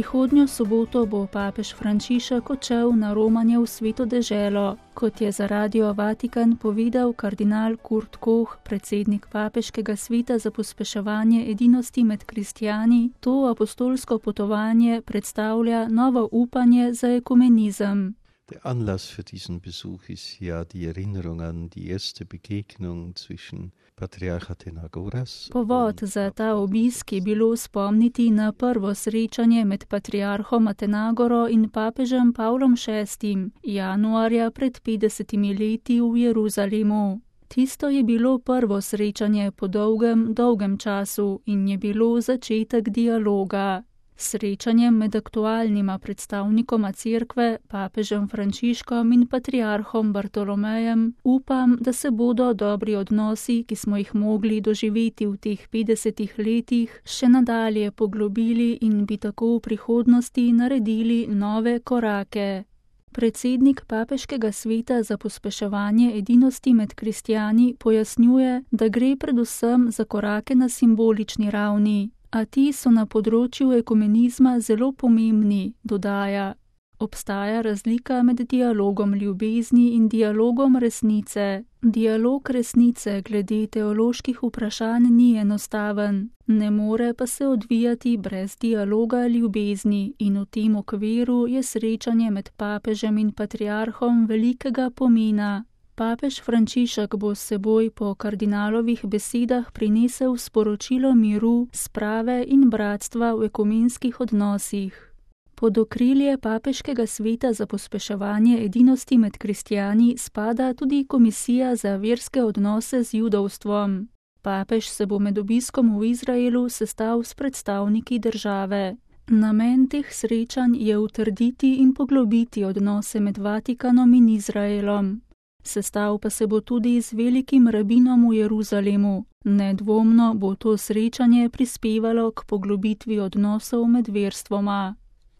Prihodnjo soboto bo papež Frančišek odšel na romanje v Sveto deželo, kot je za Radio Vatikan povedal kardinal Kurt Koch, predsednik papeškega sveta za pospeševanje edinosti med kristjani. To apostolsko potovanje predstavlja novo upanje za ekumenizem. Der Anlass für diesen Besuch ist ja die Erinnerung an die erste Begegnung zwischen Patriarch Athenagoras. Povod za ta obisk je bilo spomniti na prvo srečanje med patriarhom Athenagoro in papežem Pavlom VI. Januarja pred 50 leti v Jeruzalemu. Tisto je bilo prvo srečanje po dolgem času in je bilo začetek dialoga. Srečanjem med aktualnima predstavnikoma cerkve, papežem Frančiškom in patriarhom Bartolomejem, upam, da se bodo dobri odnosi, ki smo jih mogli doživeti v teh 50 letih, še nadalje poglobili in bi tako v prihodnosti naredili nove korake. Predsednik papeškega sveta za pospeševanje edinosti med kristjani pojasnjuje, da gre predvsem za korake na simbolični ravni, a ti so na področju ekumenizma zelo pomembni, dodaja. Obstaja razlika med dialogom ljubezni in dialogom resnice. Dialog resnice glede teoloških vprašanj ni enostaven, ne more pa se odvijati brez dialoga ljubezni in v tem okviru je srečanje med papežem in patriarhom velikega pomena. Papež Frančišek bo s seboj po kardinalovih besedah prinesel sporočilo miru, sprave in bratstva v ekumenskih odnosih. Pod okrilje papeškega sveta za pospeševanje edinosti med kristjani spada tudi Komisija za verske odnose z judovstvom. Papež se bo med obiskom v Izraelu sestal s predstavniki države. Namen teh srečanj je utrditi in poglobiti odnose med Vatikanom in Izraelom. Sestal pa se bo tudi z velikim rabinom v Jeruzalemu. Nedvomno bo to srečanje prispevalo k poglobitvi odnosov med verstvoma.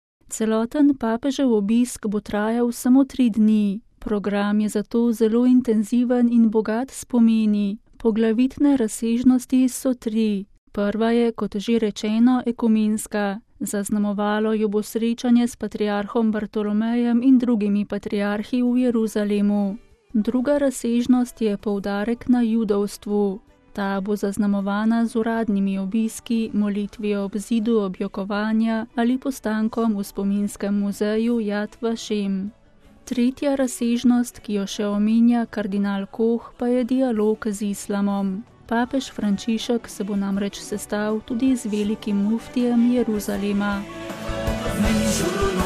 Celoten papežev obisk bo trajal samo 3 dni. Program je zato zelo intenziven in bogat s pomeni. Poglavitne razsežnosti so 3. Prva je, kot že rečeno, ekumenska. Zaznamovalo jo bo srečanje s patriarhom Bartolomejem in drugimi patriarhi v Jeruzalemu. Druga razsežnost je poudarek na judovstvu. Ta bo zaznamovana z uradnimi obiski, molitvijo ob zidu objokovanja ali postankom v spominskem muzeju Yad Vashem. Tretja razsežnost, ki jo še omenja kardinal Koch, pa je dialog z islamom. Papež Frančišek se bo namreč sestal tudi z velikim muftijem Jeruzalema.